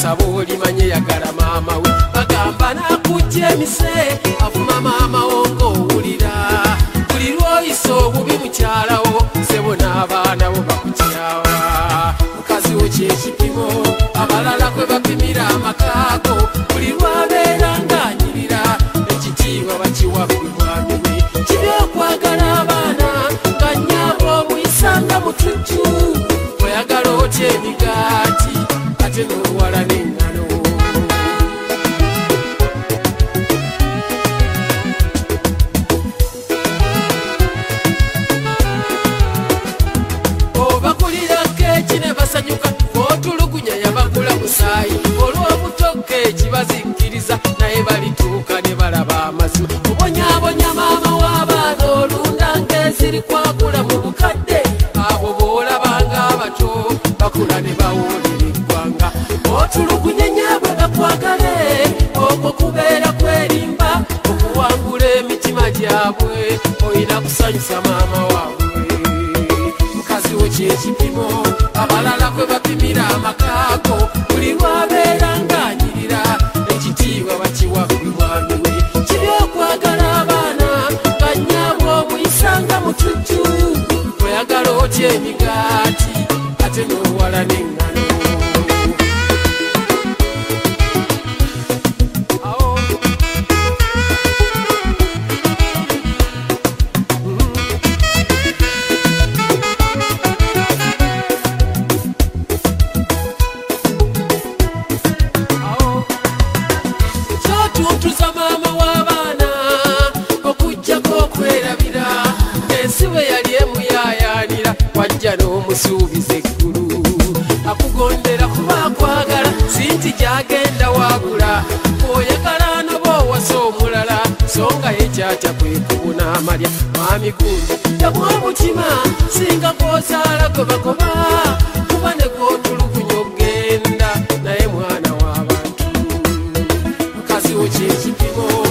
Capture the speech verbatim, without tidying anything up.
saba olimanye yagala maama we bagamba nakujja emise avuma maama wo ng'owulira buli lwoyisa obubi mukyalawo sebo n'abaana bo bakukyawa mukazi wo kyekipimo abalala kwe bapimira amakago buli lwabeera ng'anyirira ekitiibwa bakiwa buli mwami we kibi okwagala abaana nga nnyabo omuyisanga mutujju oyagala otya emigaati ate n'owala n'engano obakulira keeki ne basanyuka otulugunya yabagula musaayi olw'obutoka ekibazikkiriza naye balituuka ne balaba amazima obonyabonya maama w'abaana olunda ng'eziri kwakula mu bukadde abo boolabanga abato bakula ne bawulira eggwanga otulugunye nyaabwe gakwagale okwo kubeera kwerimba okuwangula emitima gyabwe oyina kusanyusa maama waabwe mukazi wo kyekipimo abalala kwe bapimira amakaago buli lwabeera ng'anyirira ekitiibwa bakiwa buli mwami we kibi okwagala abaana nga nnyabwe omuyisanga mutujju oyagala otya emigaati ate n'owala n'engano kyotuntuza maama w'abaana okujjako okwerabira ensi bwe yali emuyaayaanira wajja n'omusuubiza eggulu akugondera kuba akwagala sinti gy'agenda waagula oyagala noba owasa omulala so nga ye kyatya kwe kubuna amalya mwami gundi yamu omutima singa kwozaala gwe bagoba kuba ne gwotulugunya ogenda naye mwana w'abantu mukazi wo kyekipimo